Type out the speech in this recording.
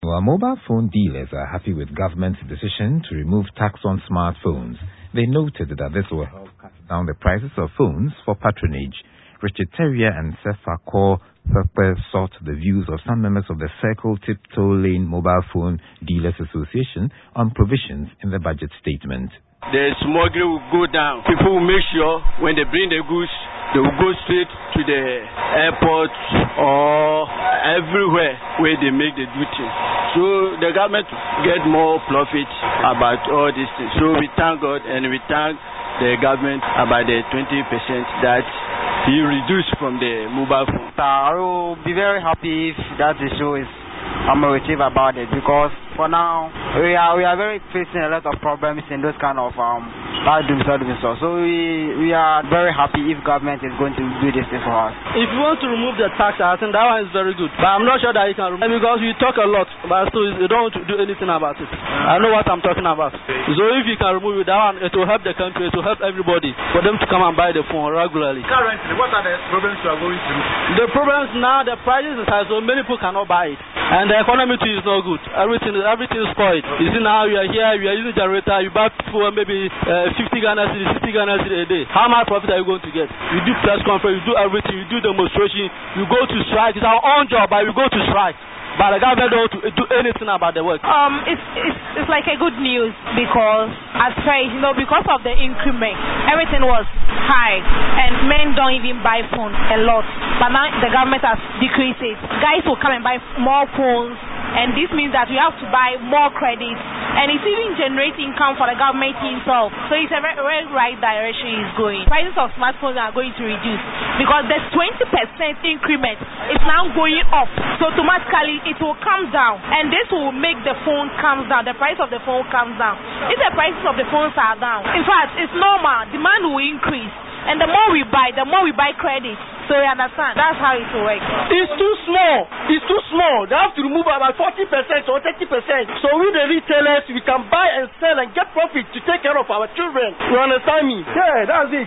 While mobile phone dealers are happy with government's decision to remove tax on smartphones, they noted that this will help cut down the prices of phones for patronage. Richard Terrier and Sefako Pepe sought the views of some members of the Circle Tiptoe Lane Mobile Phone Dealers Association on provisions in the budget statement. The smuggling will go down. People will make sure when they bring the goods, they will go straight to the airport or everywhere where they make the duty. So the government get more profit about all these things. So we thank God and we thank the government about the 20% that he reduced from the mobile phone. I will be very happy if that issue is ameliorative about it, because for now we are very facing a lot of problems in those kind of so we are very happy if government is going to do this thing for us. If you want to remove the tax, I think that one is very good, but I'm not sure that you can remove it because you talk a lot, but still you don't want to do anything about it. I know what I'm talking about. So if you can remove it, that one, it will help the country, it will help everybody for them to come and buy the phone regularly. Currently, what are the problems you are going through? The problems now, the prices is high, so many people cannot buy it, and the economy too is not good. Everything is spoiled. You see now we are here, we are using generator, you buy for maybe 50 Ghana cedis, 60 Ghana cedis a day. How much profit are you going to get? You do press conference, you do everything, you do demonstration, you go to strike. It's our own job, but we go to strike. But the government don't do anything about the work. It's like a good news because at first, because of the increment, everything was high and men don't even buy phones a lot. But now the government has decreased it. Guys will come and buy more phones, and this means that we have to buy more credit, and it's even generating income for the government himself. So it's a very, very right direction it's going. Prices of smartphones are going to reduce because the 20% increment is now going up. So automatically it will come down, and this will make the phone come down. The price of the phone comes down. If the prices of the phones are down, in fact, it's normal. Demand will increase, and the more we buy credit. So you understand? That's how it will work. It's too small. It's too small. They have to remove about 40% or 30%. So we the retailers, we can buy and sell and get profit to take care of our children. You understand me? Yeah, that's it.